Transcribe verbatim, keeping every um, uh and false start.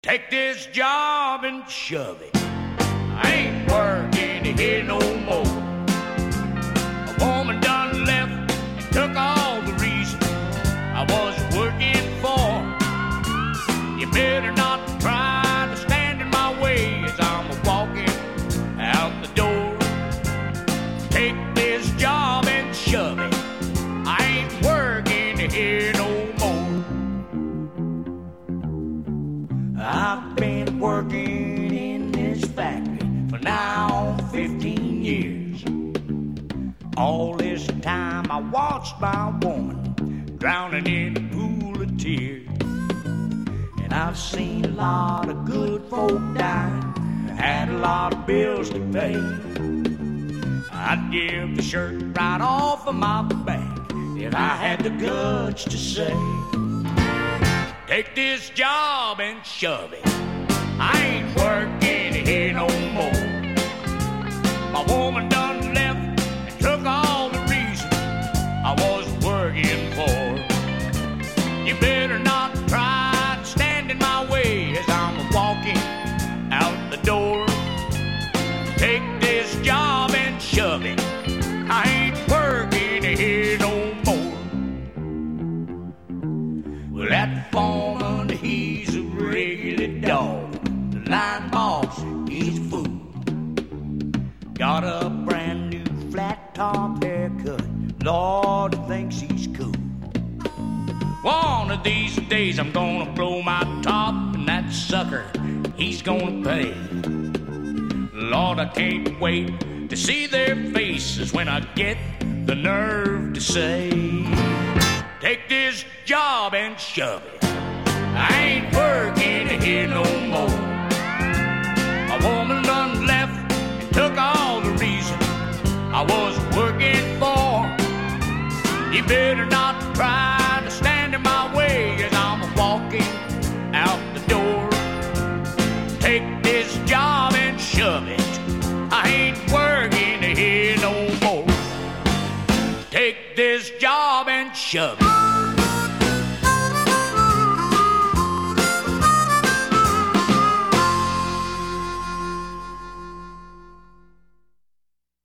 Take this job and shove it. I ain't working here no more. A woman done left and took all the reason I was working for. You better not try to stand in my way as I'm walking out the door. Take this job and shove it. I ain't working here no more. I've been working in this factory for now fifteen years. All this time I watched my woman drowning in a pool of tears. And I've seen a lot of good folk dying, had a lot of bills to pay. I'd give the shirt right off of my back if I had the guts to say, take this job and shove it. I ain't working here no more. My woman done left and took all the reason I was working for. You better not try to stand in my way as I'm walking out the door. Take this job and shove it. I ain't working here no more. Well, that foreman, he's a regular dog. The line boss, he's a fool. Got a brand new flat top haircut. Lord thinks he's cool. One of these days I'm gonna blow my top, and that sucker, he's gonna pay. Lord, I can't wait to see their faces when I get the nerve to say, take this job and shove it. I ain't working here no more. A woman done left and took all the reason I was working for. You better not try to stand in my way as I'm walking out the door. Take this job and shove it. I ain't working here no more. Take this job and shove